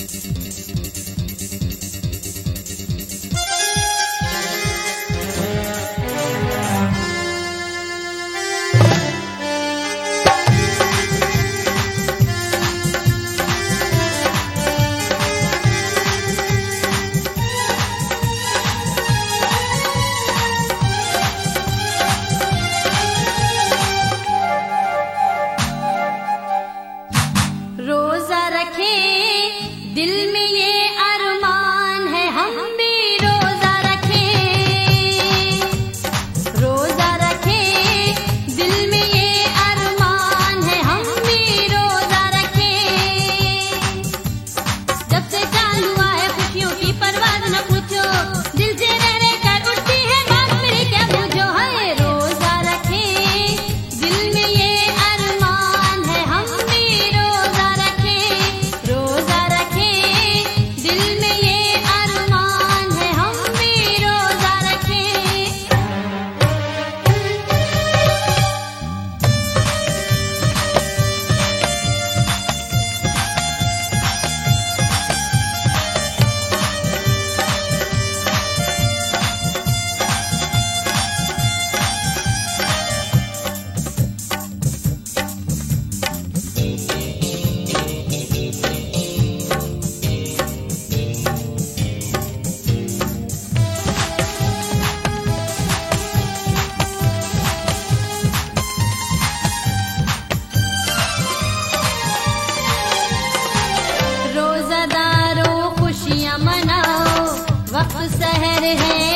रोजा रखे दिल में ये अरमान है, हम भी रोजा रखे। रोजा रखे दिल में ये अरमान है, हम भी रोजा रखे। जब से चालू हुआ है खुशियों की परवाज़ न पूछो, दिल से रह रह कर उठती है बात मेरी क्या पूछो। है रोजा रखे दिल में ये अरमान है, हम भी रोजा रखे। रोजा रखे दिल में ये अरमान है, हम भी रोजा रखे। रोजादारों खुशियां मनाओ, वक्त सहर है